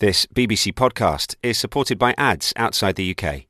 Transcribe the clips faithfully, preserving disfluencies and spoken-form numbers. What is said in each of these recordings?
This B B C podcast is supported by ads outside the U K.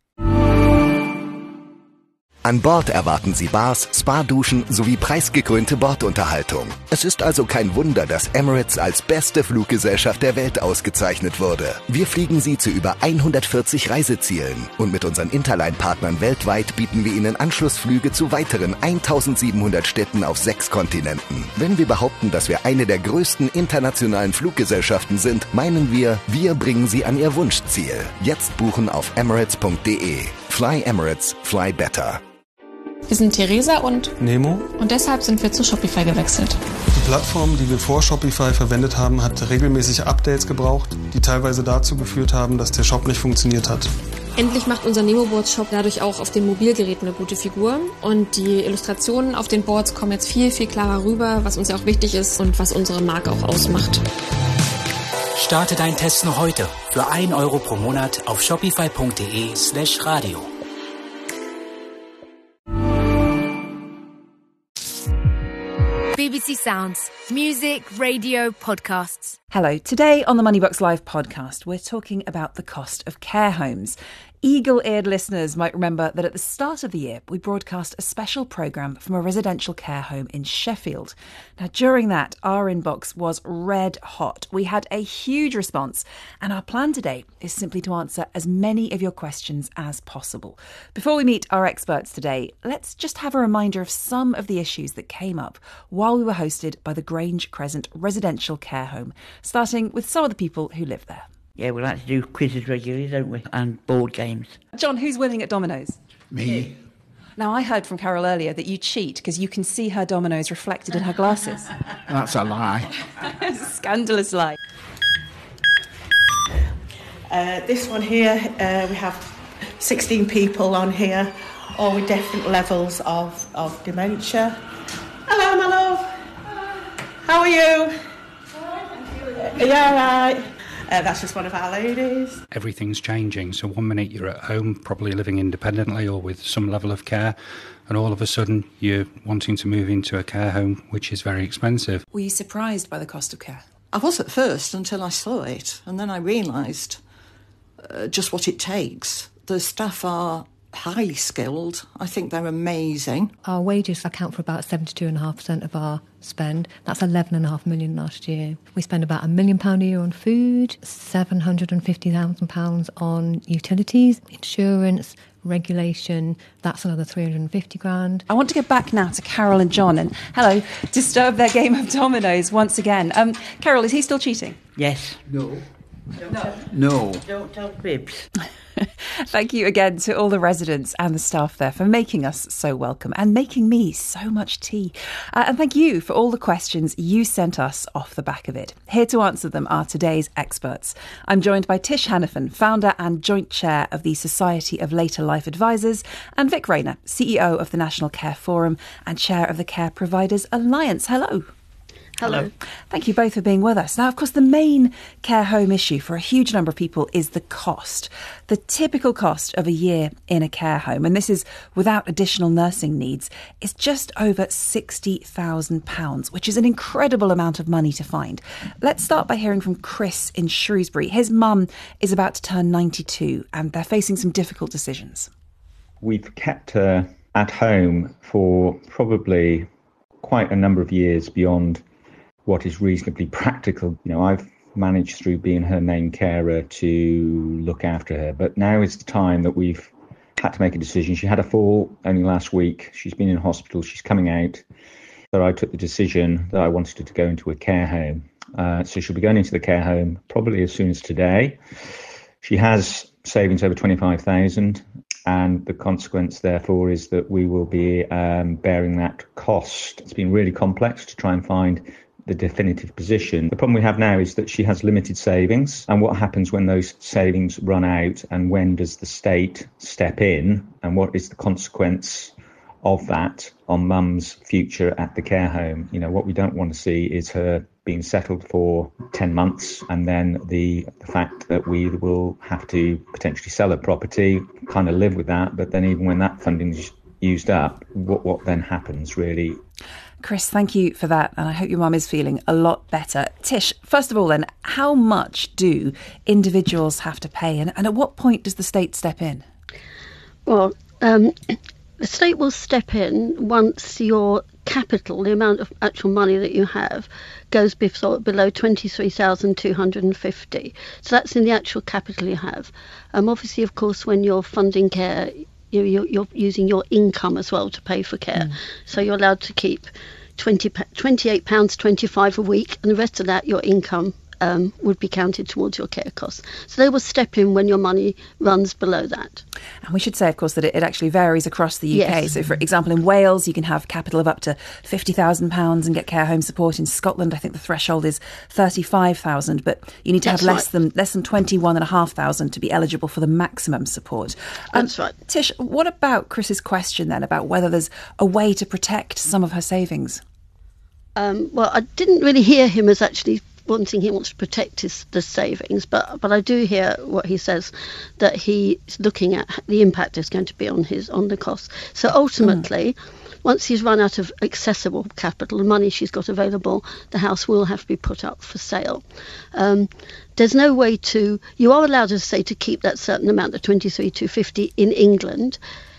An Bord erwarten Sie Bars, Spa-Duschen sowie preisgekrönte Bordunterhaltung. Es ist also kein Wunder, dass Emirates als beste Fluggesellschaft der Welt ausgezeichnet wurde. Wir fliegen Sie zu über hundertvierzig Reisezielen und mit unseren Interline-Partnern weltweit bieten wir Ihnen Anschlussflüge zu weiteren eintausendsiebenhundert Städten auf sechs Kontinenten. Wenn wir behaupten, dass wir eine der größten internationalen Fluggesellschaften sind, meinen wir, wir bringen Sie an Ihr Wunschziel. Jetzt buchen auf emirates punkt de. Fly Emirates, fly better. Wir sind Theresa und Nemo. Und deshalb sind wir zu Shopify gewechselt. Die Plattform, die wir vor Shopify verwendet haben, hat regelmäßig Updates gebraucht, die teilweise dazu geführt haben, dass der Shop nicht funktioniert hat. Endlich macht unser Nemo-Boards-Shop dadurch auch auf den Mobilgeräten eine gute Figur. Und die Illustrationen auf den Boards kommen jetzt viel, viel klarer rüber, was uns ja auch wichtig ist und was unsere Marke auch ausmacht. Starte deinen Test noch heute für ein Euro pro Monat auf shopify punkt de slash radio. B B C Sounds. Music, radio, podcasts. Hello. Today on the Moneybox Live podcast, we're talking about the cost of care homes. Eagle-eared listeners might remember that at the start of the year, we broadcast a special programme from a residential care home in Sheffield. Now, during that, our inbox was red hot. We had a huge response, and our plan today is simply to answer as many of your questions as possible. Before we meet our experts today, let's just have a reminder of some of the issues that came up while we were hosted by the Grange Crescent Residential Care Home, starting with some of the people who live there. Yeah, we like to do quizzes regularly, don't we? And board games. John, who's winning at Dominoes? Me. Now, I heard from Carol earlier that you cheat because you can see her dominoes reflected in her glasses. That's a lie. Scandalous lie. Uh, this one here, uh, we have sixteen people on here, all with different levels of, of dementia. Hello, my love. How are you? Are you all right? Uh, that's just one of our ladies. Everything's changing. So one minute you're at home, probably living independently or with some level of care, and all of a sudden you're wanting to move into a care home, which is very expensive. Were you surprised by the cost of care? I was at first until I saw it, and then I realised uh, just what it takes. The staff are highly skilled. I think they're amazing. Our wages account for about seventy-two point five percent of our spend. That's eleven point five million last year. We spend about a million pounds a year on food, seven hundred fifty thousand pounds on utilities, insurance, regulation. That's another three hundred fifty grand. I want to go back now to Carol and John, and hello, disturb their game of dominoes once again. Um, Carol, is he still cheating? Yes. No. No. No. Don't tell bibs. Thank you again to all the residents and the staff there for making us so welcome and making me so much tea. Uh, and thank you for all the questions you sent us off the back of it. Here to answer them are today's experts. I'm joined by Tish Hannafin, founder and joint chair of the Society of Later Life Advisors, and Vic Rayner, C E O of the National Care Forum and chair of the Care Providers Alliance. Hello. Hello. Thank you both for being with us. Now, of course, the main care home issue for a huge number of people is the cost. The typical cost of a year in a care home, and this is without additional nursing needs, is just over sixty thousand pounds, which is an incredible amount of money to find. Let's start by hearing from Chris in Shrewsbury. His mum is about to turn ninety-two, and they're facing some difficult decisions. We've kept her at home for probably quite a number of years beyond what is reasonably practical. You know, I've managed through being her main carer to look after her, but now is the time that we've had to make a decision. She had a fall only last week. She's been in hospital. She's coming out. So I took the decision that I wanted her to go into a care home. Uh, so she'll be going into the care home probably as soon as today. She has savings over twenty-five thousand, and the consequence, therefore, is that we will be um, bearing that cost. It's been really complex to try and find the definitive position. The problem we have now is that she has limited savings, and what happens when those savings run out, and when does the state step in, and what is the consequence of that on mum's future at the care home? You know, what we don't want to see is her being settled for ten months and then the, the fact that we will have to potentially sell a property, kind of live with that, but then even when that funding is used up, what, what then happens really? Chris, thank you for that. And I hope your mum is feeling a lot better. Tish, first of all then, how much do individuals have to pay? And, and at what point does the state step in? Well, um, the state will step in once your capital, the amount of actual money that you have, goes below twenty-three thousand two hundred fifty. So that's in the actual capital you have. Um, obviously, of course, when you're funding care, you're, you're, you're using your income as well to pay for care. Mm. So you're allowed to keep twenty, twenty-eight pounds twenty-five a week, and the rest of that, your income, um, would be counted towards your care costs. So they will step in when your money runs below that. And we should say, of course, that it, it actually varies across the U K. Yes. So, for example, in Wales, you can have capital of up to fifty thousand pounds and get care home support. In Scotland, I think the threshold is thirty-five thousand, but you need to That's have less right. than less than twenty-one thousand five hundred to be eligible for the maximum support. Um, That's right. Tish, what about Chris's question then about whether there's a way to protect some of her savings? Um, well, I didn't really hear him as actually wanting he wants to protect his the savings, but but I do hear what he says, that he's looking at the impact there's going to be on his on the costs. So ultimately, mm. once he's run out of accessible capital, the money she's got available, the house will have to be put up for sale. Um, there's no way to. You are allowed, as I say, to keep that certain amount, the twenty-three thousand two hundred fifty in England.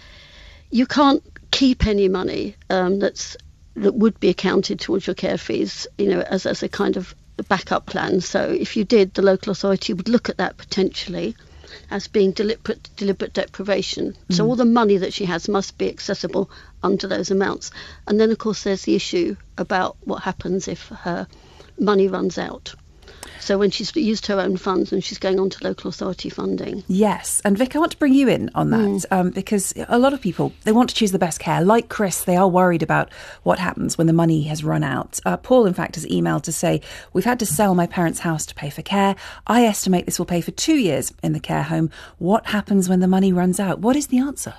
You can't keep any money um, that's that would be accounted towards your care fees, you know, as as a kind of backup plan. So if you did, the local authority would look at that potentially as being deliberate deliberate deprivation. Mm. So all the money that she has must be accessible under those amounts. And then, of course, there's the issue about what happens if her money runs out. So when she's used her own funds and she's going on to local authority funding. Yes. And Vic, I want to bring you in on that mm. um, because a lot of people, they want to choose the best care. Like Chris, they are worried about what happens when the money has run out. Uh, Paul, in fact, has emailed to say, we've had to sell my parents' house to pay for care. I estimate this will pay for two years in the care home. What happens when the money runs out? What is the answer?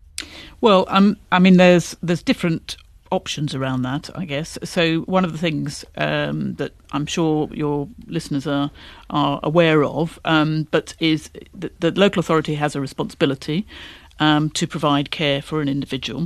Well, um, I mean, there's there's different options around that, I guess. So one of the things um, that I'm sure your listeners are are aware of, um, but is that the local authority has a responsibility um, to provide care for an individual.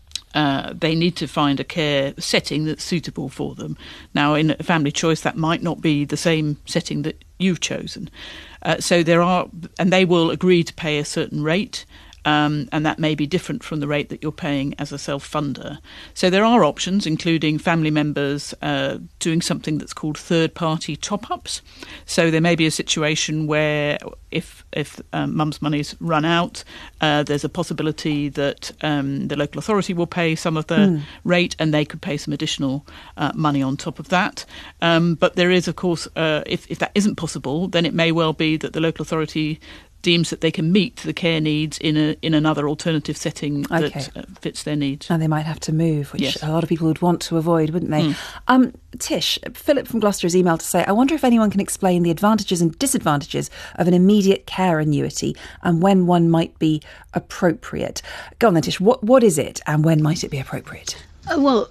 Uh, they need to find a care setting that's suitable for them. Now, in a family choice, that might not be the same setting that you've chosen. Uh, so there are, and they will agree to pay a certain rate. Um, and that may be different from the rate that you're paying as a self-funder. So there are options, including family members uh, doing something that's called third-party top-ups. So there may be a situation where if if um, mum's money's run out, uh, there's a possibility that um, the local authority will pay some of the mm. rate, and they could pay some additional uh, money on top of that. Um, but there is, of course, uh, if, if that isn't possible, then it may well be that the local authority deems that they can meet the care needs in a in another alternative setting okay. that uh, fits their needs. And they might have to move, which yes. a lot of people would want to avoid, wouldn't they? Mm. Um, Tish, Philip from Gloucester has emailed to say, I wonder if anyone can explain the advantages and disadvantages of an immediate care annuity and when one might be appropriate. Go on then, Tish, what, what is it and when might it be appropriate? Uh, well,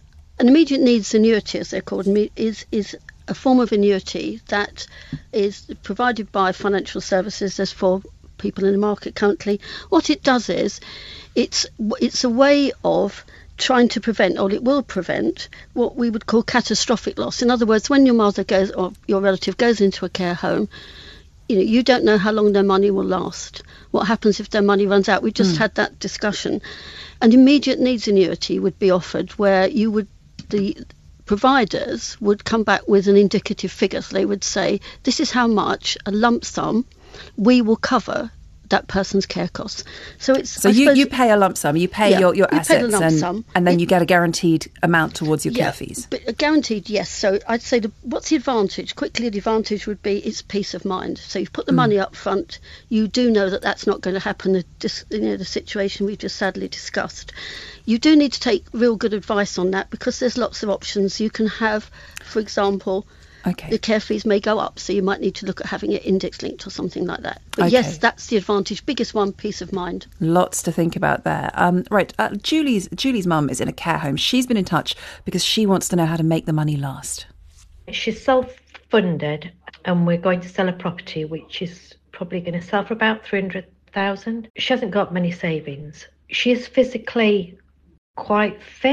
an immediate needs annuity, as they're called, is is a form of annuity that is provided by financial services. There's four people in the market currently. What it does is it's it's a way of trying to prevent, or it will prevent, what we would call catastrophic loss. In other words, when your mother goes or your relative goes into a care home, you know, you don't know how long their money will last. What happens if their money runs out? We just mm. had that discussion. An immediate needs annuity would be offered where you would the providers would come back with an indicative figure. So they would say, this is how much, a lump sum, we will cover that person's care costs. So it's so you, you pay a lump sum, you pay yeah, your, your you assets, pay the lump and, sum. and then it, you get a guaranteed amount towards your yeah, care fees. But a guaranteed, yes. So I'd say, the, what's the advantage? Quickly, the advantage would be it's peace of mind. So you've put the mm. money up front, you do know that that's not going to happen, the, you know, the situation we've just sadly discussed. You do need to take real good advice on that because there's lots of options. You can have, for example, okay. the care fees may go up, so you might need to look at having it index linked or something like that. But okay. yes, that's the advantage. Biggest one, peace of mind. Lots to think about there. Um, right, uh, Julie's Julie's mum is in a care home. She's been in touch because she wants to know how to make the money last. She's self-funded and we're going to sell a property which is probably going to sell for about three hundred thousand. She hasn't got many savings. She is physically quite fit.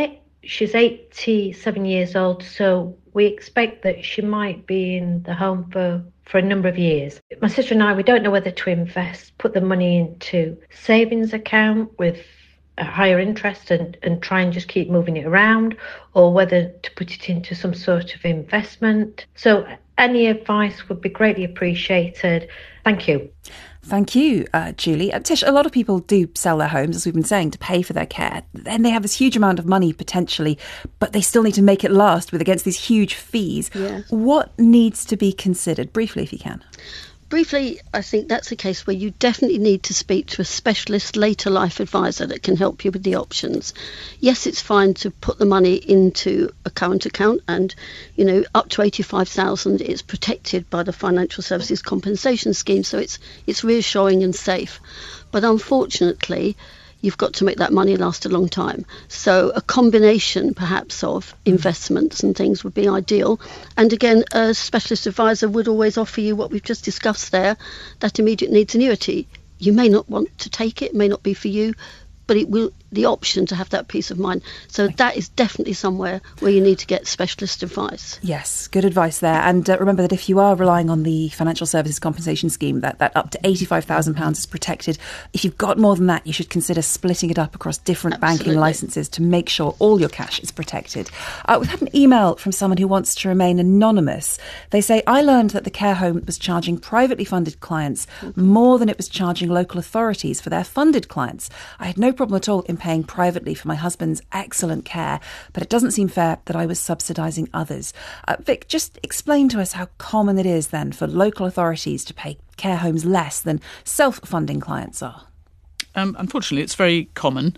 She's eighty-seven years old, so we expect that she might be in the home for, for a number of years. My sister and I, we don't know whether to invest, put the money into savings account with a higher interest and, and try and just keep moving it around, or whether to put it into some sort of investment. So any advice would be greatly appreciated. Thank you. Thank you, uh, Julie. Uh, Tish, a lot of people do sell their homes, as we've been saying, to pay for their care. Then they have this huge amount of money potentially, but they still need to make it last with against these huge fees. Yeah. What needs to be considered? Briefly, if you can. Briefly, I think that's a case where you definitely need to speak to a specialist later life advisor that can help you with the options. Yes, it's fine to put the money into a current account, and, you know, up to eighty-five thousand it's protected by the Financial Services Compensation Scheme, so it's it's reassuring and safe. But unfortunately, you've got to make that money last a long time. So a combination perhaps of investments and things would be ideal. And again, a specialist advisor would always offer you what we've just discussed there, that immediate needs annuity. You may not want to take it, it may not be for you, but it will the option to have that peace of mind. So that is definitely somewhere where you need to get specialist advice. Yes, good advice there. And uh, remember that if you are relying on the Financial Services Compensation Scheme, that, that up to eighty-five thousand pounds is protected. If you've got more than that, you should consider splitting it up across different Absolutely. banking licences to make sure all your cash is protected. Uh, we've had an email from someone who wants to remain anonymous. They say, I learned that the care home was charging privately funded clients more than it was charging local authorities for their funded clients. I had no problem at all in paying privately for my husband's excellent care, but it doesn't seem fair that I was subsidising others. Uh, Vic, just explain to us how common it is then for local authorities to pay care homes less than self-funding clients are. Um, unfortunately, it's very common.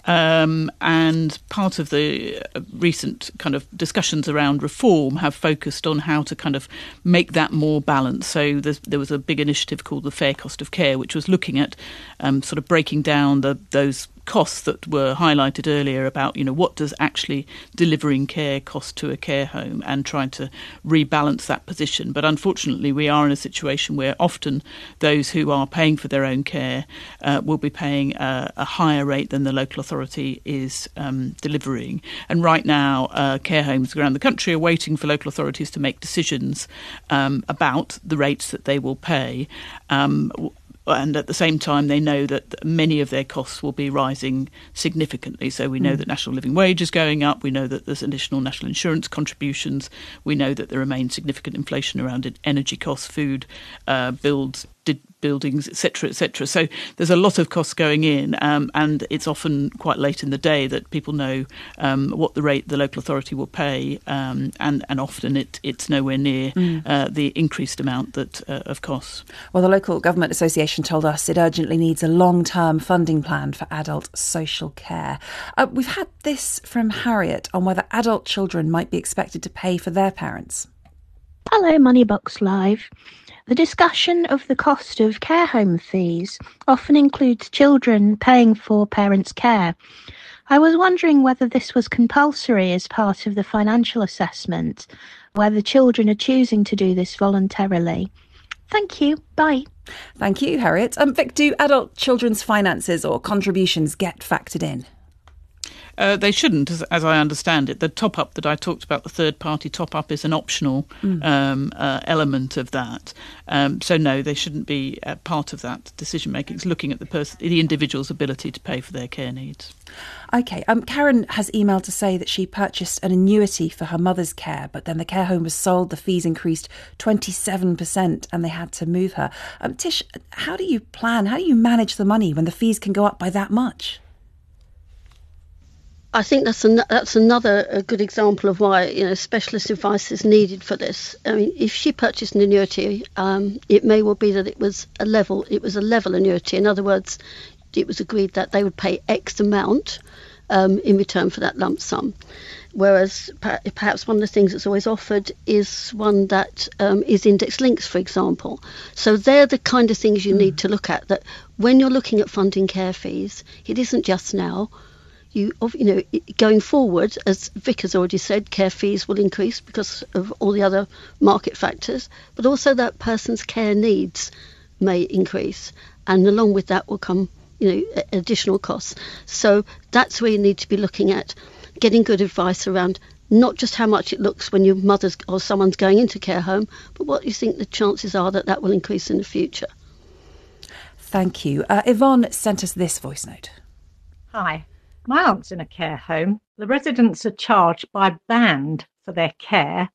Um, and part of the recent kind of discussions around reform have focused on how to kind of make that more balanced. So there was a big initiative called the Fair Cost of Care, which was looking at um, sort of breaking down the those costs that were highlighted earlier about, you know, what does actually delivering care cost to a care home, and trying to rebalance that position. But unfortunately, we are in a situation where often those who are paying for their own care uh, will be paying a, a higher rate than the local authority is um, delivering. And right now, uh, care homes around the country are waiting for local authorities to make decisions um, about the rates that they will pay. Um, And at the same time, they know that many of their costs will be rising significantly. So we know mm. that national living wage is going up. We know that there's additional national insurance contributions. We know that there remains significant inflation around energy costs, food, uh, builds, did, buildings, et cetera, et cetera. So there's a lot of costs going in, um, and it's often quite late in the day that people know um, what the rate the local authority will pay, um, and, and often it, it's nowhere near mm. uh, the increased amount that uh, of costs. Well, the Local Government Association told us it urgently needs a long-term funding plan for adult social care. Uh, we've had this from Harriet on whether adult children might be expected to pay for their parents. Hello, Moneybox Live. The discussion of the cost of care home fees often includes children paying for parents' care. I was wondering whether this was compulsory as part of the financial assessment, whether children are choosing to do this voluntarily. Thank you. Bye. Thank you, Harriet. Um, Vic, do adult children's finances or contributions get factored in? Uh, they shouldn't, as, as I understand it. The top-up that I talked about, the third-party top-up, is an optional mm. um, uh, element of that. Um, so, no, they shouldn't be uh, part of that decision-making. It's looking at the person, the individual's ability to pay for their care needs. OK, um, Karen has emailed to say that she purchased an annuity for her mother's care, but then the care home was sold, the fees increased twenty-seven percent and they had to move her. Um, Tish, how do you plan, how do you manage the money when the fees can go up by that much? I think that's an, that's another a good example of why, you know, specialist advice is needed for this. I mean, if she purchased an annuity, um, it may well be that it was a level it was a level annuity. In other words, it was agreed that they would pay X amount um, in return for that lump sum. Whereas perhaps one of the things that's always offered is one that um, is index links, for example. So they're the kind of things you mm. need to look at. That when you're looking at funding care fees, it isn't just now. You, you know, going forward, as Vic has already said, care fees will increase because of all the other market factors, but also that person's care needs may increase, and along with that will come, you know, additional costs. So that's where you need to be looking at. getting good advice around not just how much it looks when your mother's or someone's going into care home, but what you think the chances are that that will increase in the future. Thank you. Uh, Yvonne sent us this voice note. Hi. My aunt's in a care home. The residents are charged by band for their care.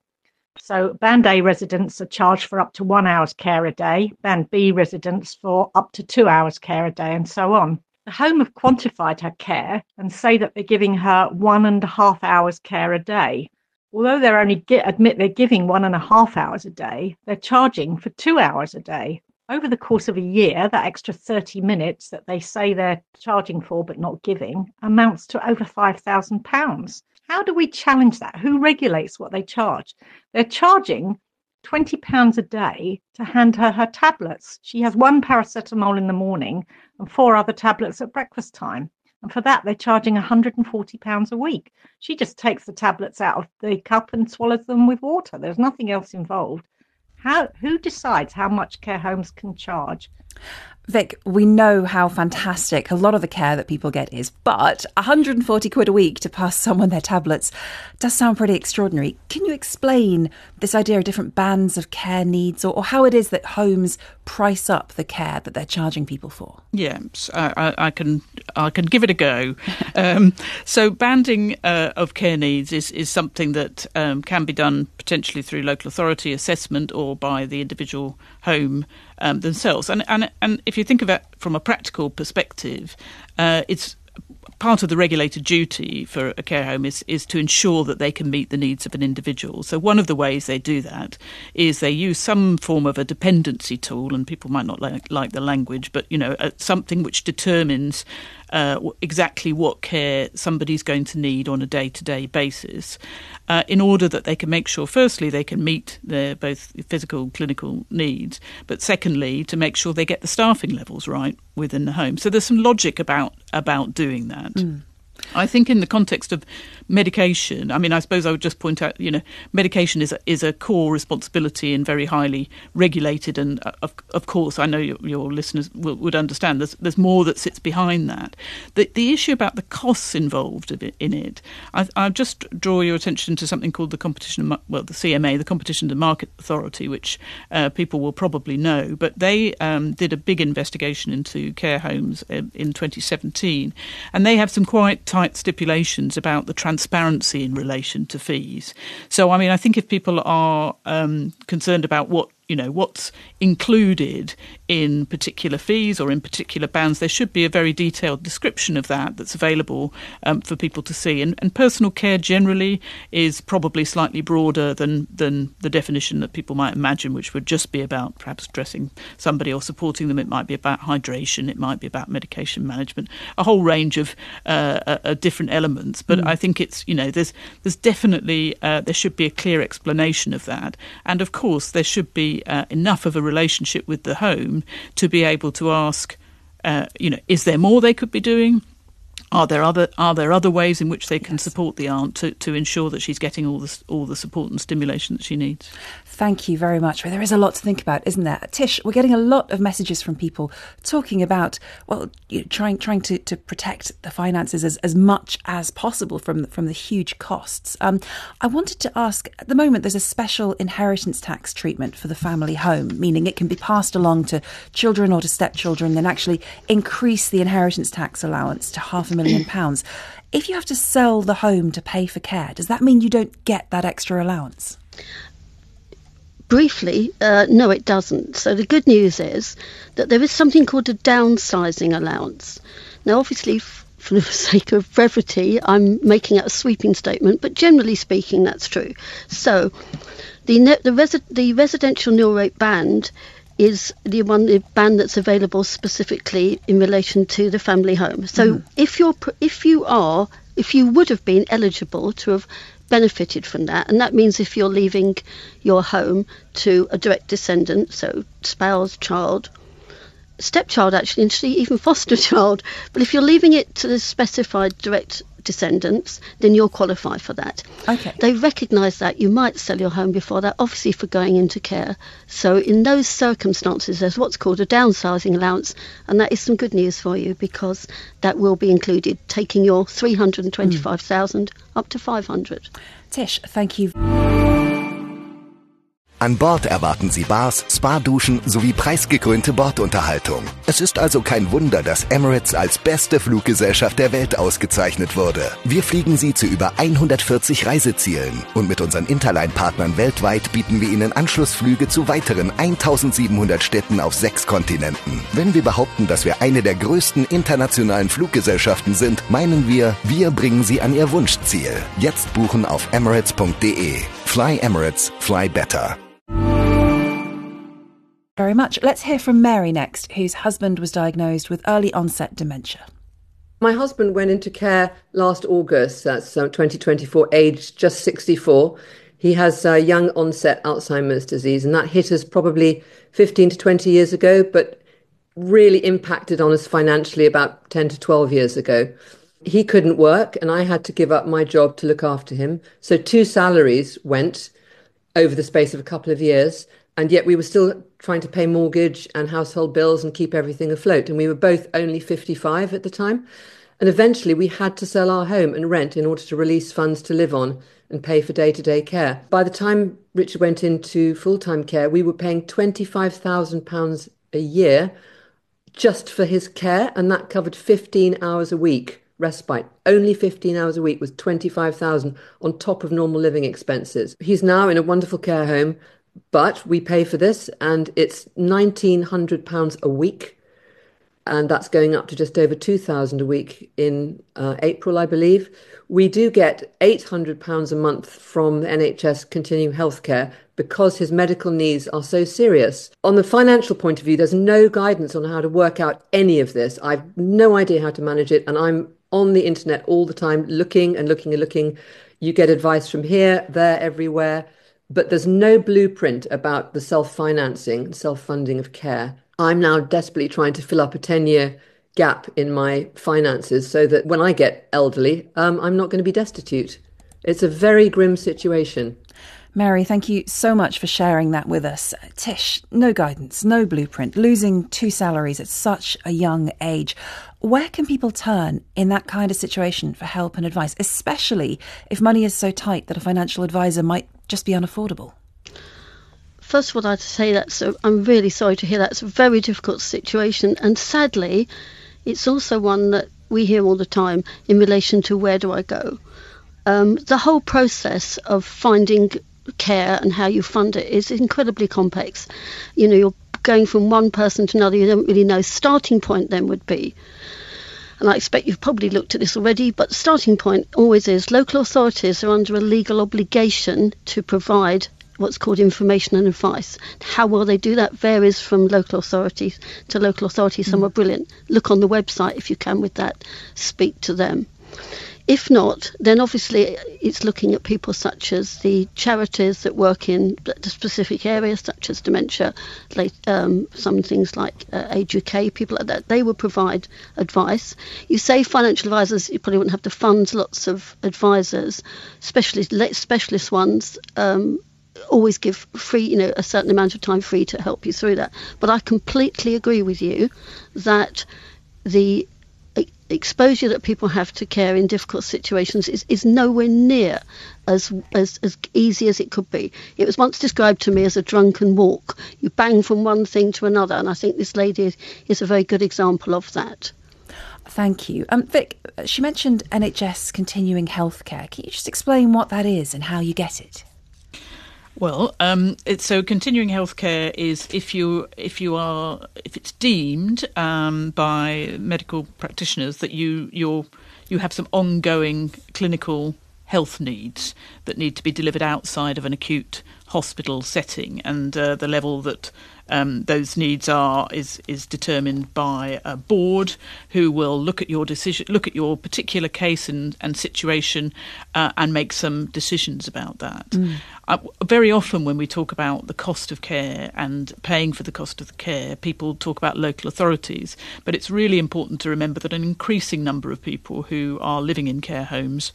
So Band A residents are charged for up to one hour's care a day, Band B residents for up to two hours care a day, and so on. The home have quantified her care and say that they're giving her one and a half hours care a day. Although they're only gi- admit they're giving one and a half hours a day, they're charging for two hours a day. Over the course of a year, that extra thirty minutes that they say they're charging for but not giving amounts to over five thousand pounds. How do we challenge that? Who regulates what they charge? They're charging twenty pounds a day to hand her her tablets. She has one paracetamol in the morning and four other tablets at breakfast time. And for that, they're charging one hundred forty pounds a week. She just takes the tablets out of the cup and swallows them with water. There's nothing else involved. How? Who decides how much care homes can charge? Vic, we know how fantastic a lot of the care that people get is, but one hundred forty quid a week to pass someone their tablets does sound pretty extraordinary. Can you explain this idea of different bands of care needs, or, or how it is that homes price up the care that they're charging people for? Yeah, I, I can I can give it a go. um, so banding uh, of care needs is, is something that um, can be done potentially through local authority assessment or by the individual home um, themselves. And, and and if you think of it from a practical perspective, uh, it's part of the regulated duty for a care home is, is to ensure that they can meet the needs of an individual. So one of the ways they do that is they use some form of a dependency tool, and people might not like, like the language, but, you know, uh, something which determines uh, exactly what care somebody's going to need on a day-to-day basis uh, in order that they can make sure, firstly, they can meet their both physical, clinical needs, but secondly, to make sure they get the staffing levels right within the home. So there's some logic about about doing that. Mm. I think in the context of medication, I mean, I suppose I would just point out, you know, medication is a, is a core responsibility and very highly regulated. And uh, of, of course, I know your, your listeners will, would understand there's, there's more that sits behind that. The, the issue about the costs involved of it, in it, I, I'll just draw your attention to something called the Competition, well, the C M A, the Competition and Market Authority, which uh, people will probably know. But they um, did a big investigation into care homes in, in twenty seventeen, and they have some quite tight stipulations about the transparency in relation to fees. So, I mean, I think if people are um, concerned about what, you know, what's included in particular fees or in particular bands, there should be a very detailed description of that that's available um, for people to see. And, and personal care generally is probably slightly broader than, than the definition that people might imagine, which would just be about perhaps dressing somebody or supporting them. It might be about hydration. It might be about medication management, a whole range of uh, uh, different elements. But mm. I think it's, you know, there's, there's definitely, uh, there should be a clear explanation of that. And of course, there should be Uh, enough of a relationship with the home to be able to ask, uh, you know, is there more they could be doing? Are there other are there other ways in which they can yes. support the aunt to, to ensure that she's getting all the all the support and stimulation that she needs? Thank you very much. Well, there is a lot to think about, isn't there? Tish, we're getting a lot of messages from people talking about, well, you know, trying trying to, to protect the finances as, as much as possible from, from the huge costs. Um, I wanted to ask, at the moment, there's a special inheritance tax treatment for the family home, meaning it can be passed along to children or to stepchildren, then actually increase the inheritance tax allowance to half a million pounds. If you have to sell the home to pay for care, does that mean you don't get that extra allowance? Briefly, uh, no, it doesn't. So the good news is that there is something called a downsizing allowance. Now, obviously, f- for the sake of brevity, I'm making it a sweeping statement, but generally speaking, that's true. So the ne- the, resi- the residential nil rate band is the one the band that's available specifically in relation to the family home. So mm. if you're if you are if you would have been eligible to have benefited from that, and that means if you're leaving your home to a direct descendant, so spouse, child, stepchild, actually, and even foster child, but if you're leaving it to the specified direct descendants, then you'll qualify for that. Okay. They recognise that you might sell your home before that, obviously for going into care. So in those circumstances, there's what's called a downsizing allowance, and that is some good news for you because that will be included, taking your three hundred twenty-five thousand mm. up to five hundred. Tish, thank you. An Bord erwarten Sie Bars, Spa-Duschen sowie preisgekrönte Bordunterhaltung. Es ist also kein Wunder, dass Emirates als beste Fluggesellschaft der Welt ausgezeichnet wurde. Wir fliegen Sie zu über hundertvierzig Reisezielen und mit unseren Interline-Partnern weltweit bieten wir Ihnen Anschlussflüge zu weiteren eintausendsiebenhundert Städten auf sechs Kontinenten. Wenn wir behaupten, dass wir eine der größten internationalen Fluggesellschaften sind, meinen wir, wir bringen Sie an Ihr Wunschziel. Jetzt buchen auf emirates punkt de. Fly Emirates, fly better. Very much. Let's hear from Mary next, whose husband was diagnosed with early onset dementia. My husband went into care last August, that's uh, twenty twenty-four, aged just sixty-four. He has uh, young onset Alzheimer's disease, and that hit us probably fifteen to twenty years ago, but really impacted on us financially about ten to twelve years ago. He couldn't work, and I had to give up my job to look after him. So two salaries went over the space of a couple of years, and yet we were still trying to pay mortgage and household bills and keep everything afloat. And we were both only fifty-five at the time. And eventually we had to sell our home and rent in order to release funds to live on and pay for day-to-day care. By the time Richard went into full-time care, we were paying twenty-five thousand pounds a year just for his care, and that covered fifteen hours a week respite. Only fifteen hours a week was twenty-five thousand on top of normal living expenses. He's now in a wonderful care home, but we pay for this, and it's nineteen hundred pounds a week, and that's going up to just over two thousand a week in uh, April, I believe. We do get eight hundred pounds a month from the N H S Continuing Healthcare because his medical needs are so serious. On the financial point of view, there's no guidance on how to work out any of this. I've no idea how to manage it, and I'm on the internet all the time looking and looking and looking. You get advice from here, there, everywhere. But there's no blueprint about the self-financing, self-funding of care. I'm now desperately trying to fill up a ten-year gap in my finances so that when I get elderly, um, I'm not going to be destitute. It's a very grim situation. Mary, thank you so much for sharing that with us. Tish, no guidance, no blueprint, losing two salaries at such a young age. Where can people turn in that kind of situation for help and advice, especially if money is so tight that a financial advisor might just be unaffordable? First of all, I'd say that so I'm really sorry to hear that. It's a very difficult situation, and sadly, it's also one that we hear all the time in relation to where do I go. Um, the whole process of finding care and how you fund it is incredibly complex. You know, you're going from one person to another, you don't really know. Starting point then would be, and I expect you've probably looked at this already, but the starting point always is local authorities are under a legal obligation to provide what's called information and advice. How well they do that varies from local authorities to local authorities. Some are brilliant. Look on the website if you can with that. Speak to them. If not, then obviously it's looking at people such as the charities that work in the specific areas, such as dementia, like, um, some things like uh, Age U K, people like that. They will provide advice. You say financial advisors, you probably wouldn't have to fund lots of advisors, specialist, specialist ones. Um, always give free, you know, a certain amount of time free to help you through that. But I completely agree with you that the exposure that people have to care in difficult situations is, is nowhere near as, as as easy as it could be. It was once described to me as a drunken walk. You bang from one thing to another, and I think this lady is, is a very good example of that. Thank you. Um, Vic, she mentioned N H S Continuing Healthcare. Can you just explain what that is and how you get it? Well, um, it's, so continuing healthcare is if you if you are if it's deemed um, by medical practitioners that you you're you have some ongoing clinical health needs that need to be delivered outside of an acute hospital setting, and uh, the level that um, those needs are is is determined by a board who will look at your decision, look at your particular case and, and situation, uh, and make some decisions about that. Mm. Uh, very often when we talk about the cost of care and paying for the cost of the care, people talk about local authorities, but it's really important to remember that an increasing number of people who are living in care homes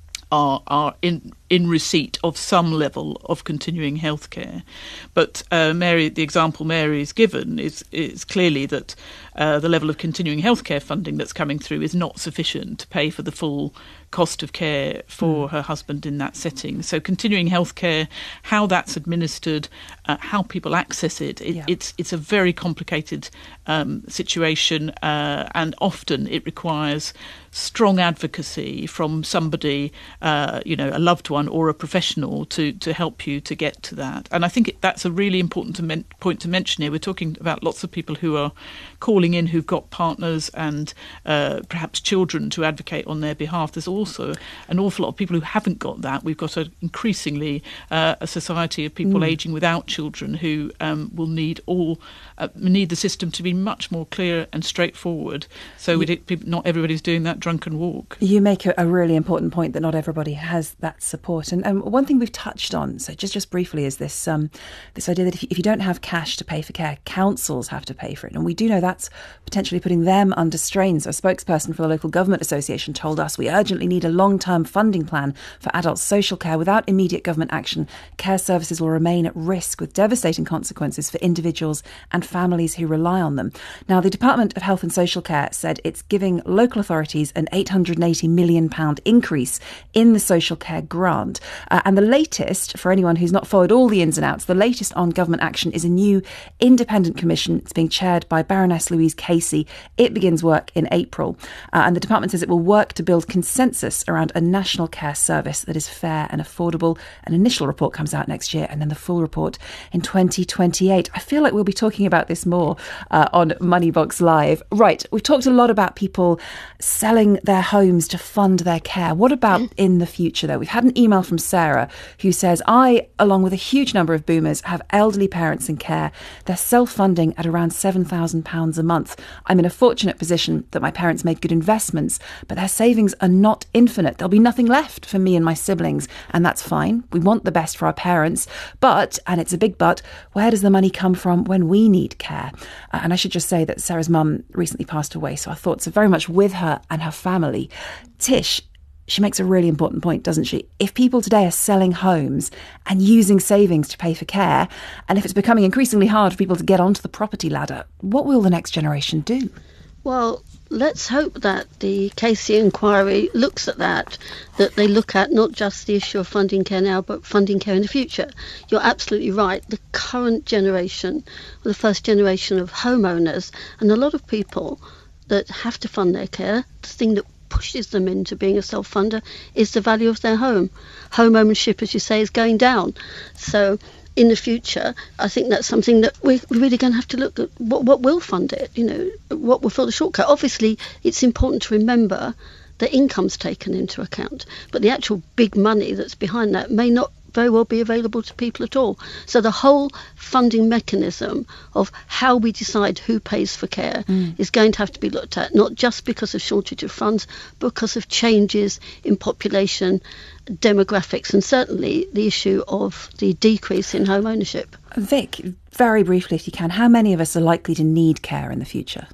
are are in in receipt of some level of continuing health care. But uh, Mary, the example Mary is given is is clearly that uh, the level of continuing healthcare funding that's coming through is not sufficient to pay for the full cost of care for mm. her husband in that setting. So continuing healthcare, how that's administered, uh, how people access it, it yeah. it's it's a very complicated um, situation, uh, and often it requires strong advocacy from somebody, uh, you know, a loved one or a professional to, to help you to get to that. And I think it, that's a really important to men- point to mention here. We're talking about lots of people who are calling in who've got partners and uh, perhaps children to advocate on their behalf. There's also an awful lot of people who haven't got that. We've got a, increasingly uh, a society of people mm. ageing without children who um, will need all uh, need the system to be much more clear and straightforward. So we did, not everybody's doing that drunken walk. You make a, a really important point that not everybody has that support. And, and one thing we've touched on, so just, just briefly, is this um, this idea that if you, if you don't have cash to pay for care, councils have to pay for it. And we do know that's potentially putting them under strain. So a spokesperson for the Local Government Association told us we urgently need a long-term funding plan for adult social care. Without immediate government action, care services will remain at risk with devastating consequences for individuals and families who rely on them. Now, the Department of Health and Social Care said it's giving local authorities an eight hundred eighty million pounds increase in the social care grant. Uh, and the latest, for anyone who's not followed all the ins and outs, the latest on government action is a new independent commission. It's being chaired by Baroness Louise Casey. It begins work in April. Uh, and the department says it will work to build consensus around a national care service that is fair and affordable. An initial report comes out next year and then the full report in twenty twenty-eight. I feel like we'll be talking about this more uh, on Moneybox Live. Right, we've talked a lot about people selling their homes to fund their care. What about in the future, though? We've had an email from Sarah who says, I, along with a huge number of boomers, have elderly parents in care. They're self-funding at around seven thousand pounds a month. I'm in a fortunate position that my parents made good investments, but their savings are not infinite. There'll be nothing left for me and my siblings, and that's fine. We want the best for our parents, but, and it's a big but, where does the money come from when we need care? Uh, and I should just say that Sarah's mum recently passed away, so our thoughts are very much with her and her family. Tish, she makes a really important point, doesn't she? If people today are selling homes and using savings to pay for care, and if it's becoming increasingly hard for people to get onto the property ladder, what will the next generation do? Well, let's hope that the Casey inquiry looks at that, that they look at not just the issue of funding care now, but funding care in the future. You're absolutely right. The current generation, the first generation of homeowners, and a lot of people that have to fund their care, the thing that pushes them into being a self-funder is the value of their home. Home ownership, as you say, is going down. So in the future, I think that's something that we're really going to have to look at. What, what will fund it? You know, what will fill the shortcut? Obviously, it's important to remember that income's taken into account, but the actual big money that's behind that may not very well be available to people at all. So the whole funding mechanism of how we decide who pays for care mm. is going to have to be looked at, not just because of shortage of funds, but because of changes in population, demographics, and certainly the issue of the decrease in home ownership. Vic, very briefly if you can, how many of us are likely to need care in the future?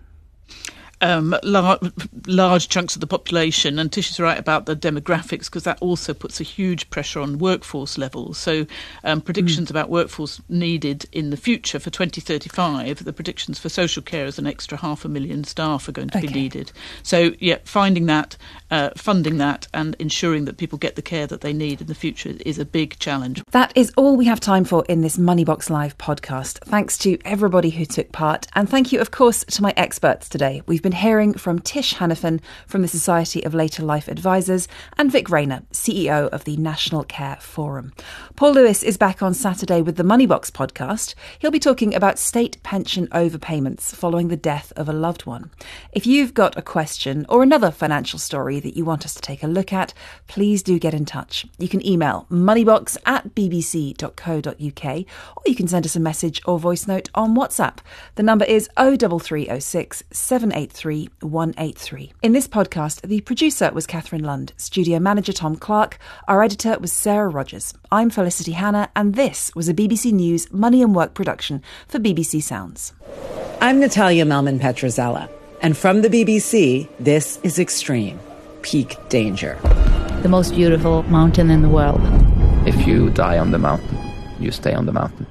Um, large, large chunks of the population, and Tish is right about the demographics, because that also puts a huge pressure on workforce levels. So um, predictions mm. about workforce needed in the future for twenty thirty-five, the predictions for social care is an extra half a million staff are going to okay. be needed. So yeah, finding that, uh, funding that and ensuring that people get the care that they need in the future is a big challenge. That is all we have time for in this Moneybox Live podcast. Thanks to everybody who took part, and thank you of course to my experts today. We've been been hearing from Tish Hannafin from the Society of Later Life Advisors and Vic Rayner, C E O of the National Care Forum. Paul Lewis is back on Saturday with the Moneybox podcast. He'll be talking about state pension overpayments following the death of a loved one. If you've got a question or another financial story that you want us to take a look at, please do get in touch. You can email moneybox at b b c dot co dot u k or you can send us a message or voice note on WhatsApp. The number is oh three three oh six, seven eight three, one eight three. In this podcast, the producer was Catherine Lund, studio manager Tom Clark, our editor was Sarah Rogers. I'm Felicity Hannah, and this was a B B C News Money and Work production for B B C Sounds. I'm Natalia Melman-Petrozella, and from the B B C, this is Extreme, Peak Danger. The most beautiful mountain in the world. If you die on the mountain, you stay on the mountain.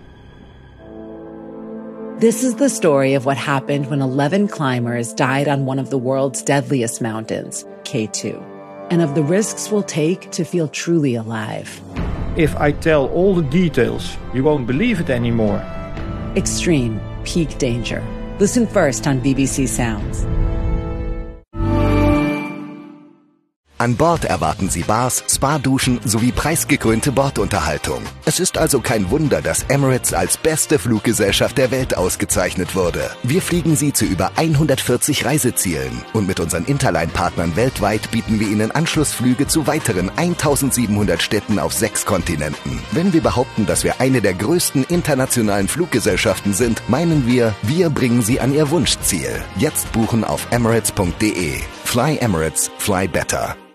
This is the story of what happened when eleven climbers died on one of the world's deadliest mountains, K two, and of the risks we'll take to feel truly alive. If I tell all the details, you won't believe it anymore. Extreme, Peak Danger. Listen first on B B C Sounds. An Bord erwarten Sie Bars, Spa-Duschen sowie preisgekrönte Bordunterhaltung. Es ist also kein Wunder, dass Emirates als beste Fluggesellschaft der Welt ausgezeichnet wurde. Wir fliegen Sie zu über hundertvierzig Reisezielen. Und mit unseren Interline-Partnern weltweit bieten wir Ihnen Anschlussflüge zu weiteren eintausendsiebenhundert Städten auf sechs Kontinenten. Wenn wir behaupten, dass wir eine der größten internationalen Fluggesellschaften sind, meinen wir, wir bringen Sie an Ihr Wunschziel. Jetzt buchen auf emirates punkt de. Fly Emirates, fly better.